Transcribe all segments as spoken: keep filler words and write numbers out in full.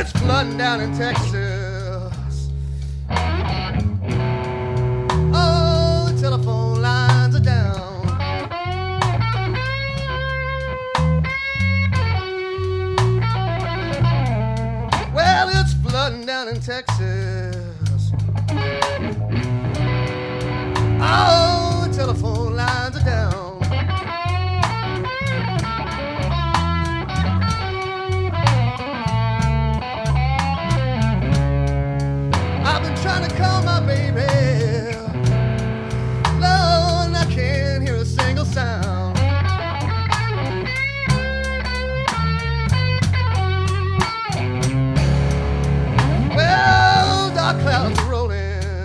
it's flooding down in Texas. Oh, the telephone lines are down. Well, it's flooding down in Texas. Oh, the telephone lines are down. I've been trying to call my baby, Lord, and I can't hear a single sound. Well, dark clouds are rolling,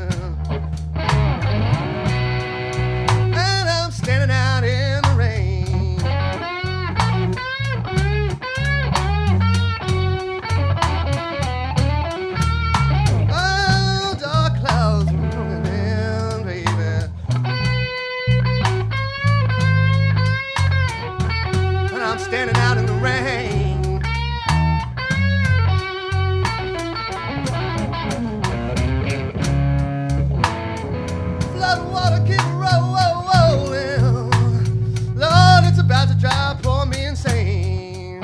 and I'm standing out in the rain. Oh, dark clouds are rolling in, baby, and I'm standing out in the rain. Flood water keep roll, roll, rolling. Lord, it's about to drive poor me insane.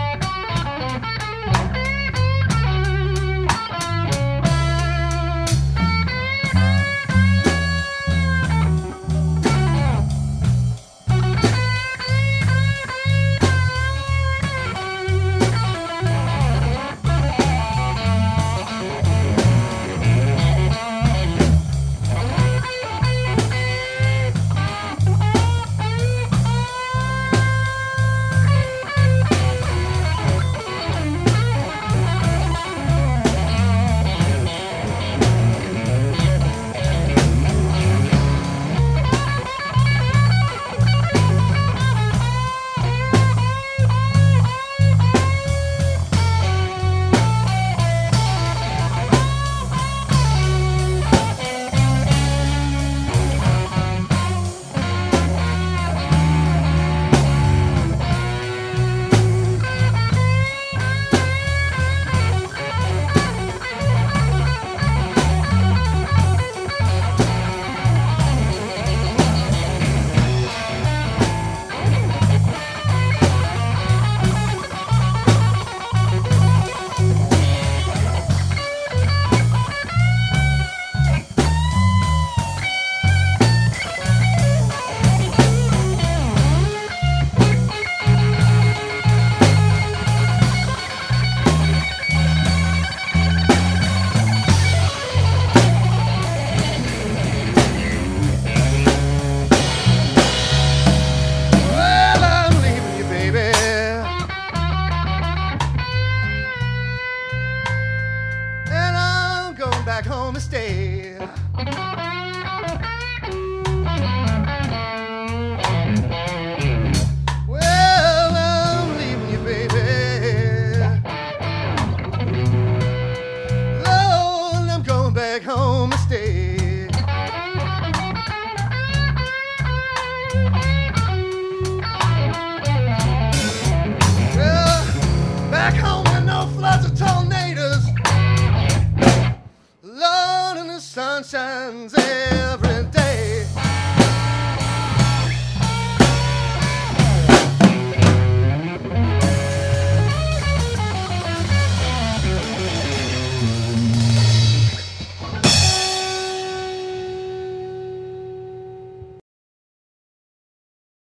Well, I'm leaving you, baby, and I'm going back home to stay. Well, I'm leaving you, baby, Lord, I'm going back home to stay. Well, back home with no floods or tornadoes, Lord, and the sun shines every